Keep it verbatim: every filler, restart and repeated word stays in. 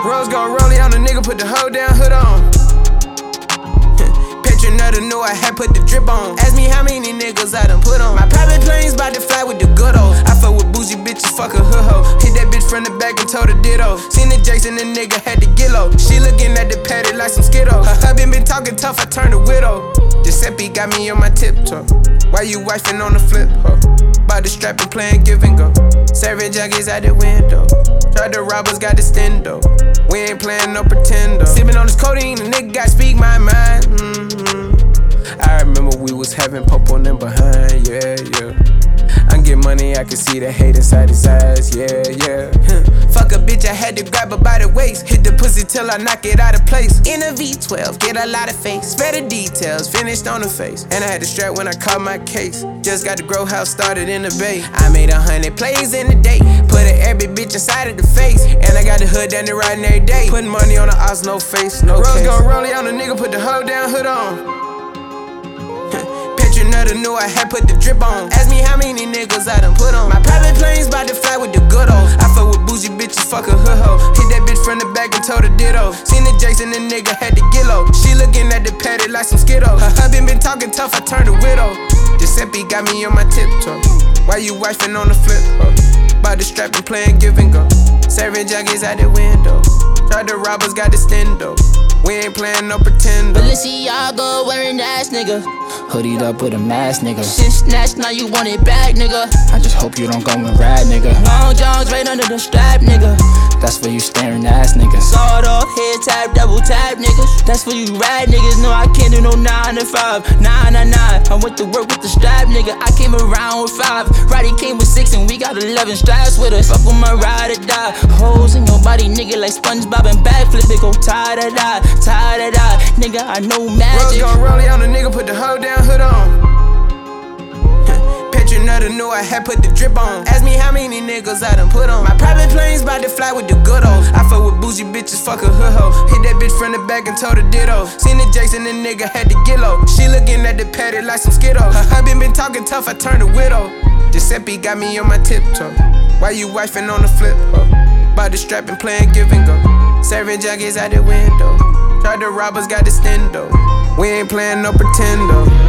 Rose gon' roll it on the nigga, put the hoe down, hood on. Petronetta knew I had put the drip on. Ask me how many niggas I done put on. My private plane's bout to fly with the good old. I fuck with bougie bitches, fuck a hood hoe. Hit that bitch from the back and told her ditto. Seen the Jackson, the nigga had to get low. She looking at the patty like some Skittles. Her husband been talking tough, I turned a widow. Giuseppe got me on my tiptoe. Why you wifing on the flip, huh? Bout the strap and playing give and go. Serving junkies out the window. Tried to rob us, got the stendo. We ain't playing no pretender. Sippin' on this codeine, the nigga got speak my mind. Mm-hmm. I remember we was having pop on them behind, yeah, yeah. I get money, I can see the hate inside his eyes, yeah, yeah. Fuck a bitch, I had to grab her by the waist. Hit the pussy till I knock it out of place. In a V twelve, get a lot of face. Spare the details, finished on the face. And I had to strap when I caught my case. Just got the grow house started in the bay. I made a hundred plays in a day. Put an every bitch inside of the face. And I got the hood down there riding every day. Putting money on the odds, no face, no Rose case. Rose gon' roll it on the nigga, put the hoe down, hood on. Petronetta knew I had put the drip on. Ask me how many niggas I done put on. My private plane's bout to fly with the good old. I fuck with bougie bitches, fuck a hood hoe. Hit that bitch from the back and told her ditto. Seen the Jackson, the nigga had to get low. She looking at the patty like some Skittles. Her husband been talking tough, I turned a widow. Giuseppe got me on my tiptoe. Why you wifing on the flip, huh? Bout the strap and playing give and go. Serving junkies out the window. Tried to rob us, got the stendo. We ain't playing no pretender. Balenciaga wearing ass nigga. Hoodied up with a mask nigga. Shit snatched, now you want it back nigga. I just hope you don't go and ride nigga. Long johns right under the strap nigga. That's for you staring ass niggas. Sawed off, head tap, double tap niggas. That's for you rad niggas. No, I can't do no nine to five. Nine, nine, nine. I went to work with the strap nigga. I came around with five. Roddy came with six and we got eleven straps with us. Fuck with my ride or die. Hoes in your body nigga like SpongeBob and backflip. It go tie to die, tie to die. Nigga, I know magic. Rose gon' roll it on the nigga, put the hoe down, hood on. Petronetta knew I had put the drip on. Ask me how many niggas I done put on. My private plane's bout to fly with the good old. I fuck with bougie bitches, fuck a hood hoe. Hit that bitch from the back and told her ditto. Seen the Jackson, the nigga had to get low. She looking at the patty like some Skittles. Her husband been talking tough, I turned a widow. Giuseppe got me on my tiptoe. Why you wifing on the flip, huh? Bout the strap and playing give and go. Serving junkies out the window. Tried to rob us, got the stendo. We ain't playing no pretender.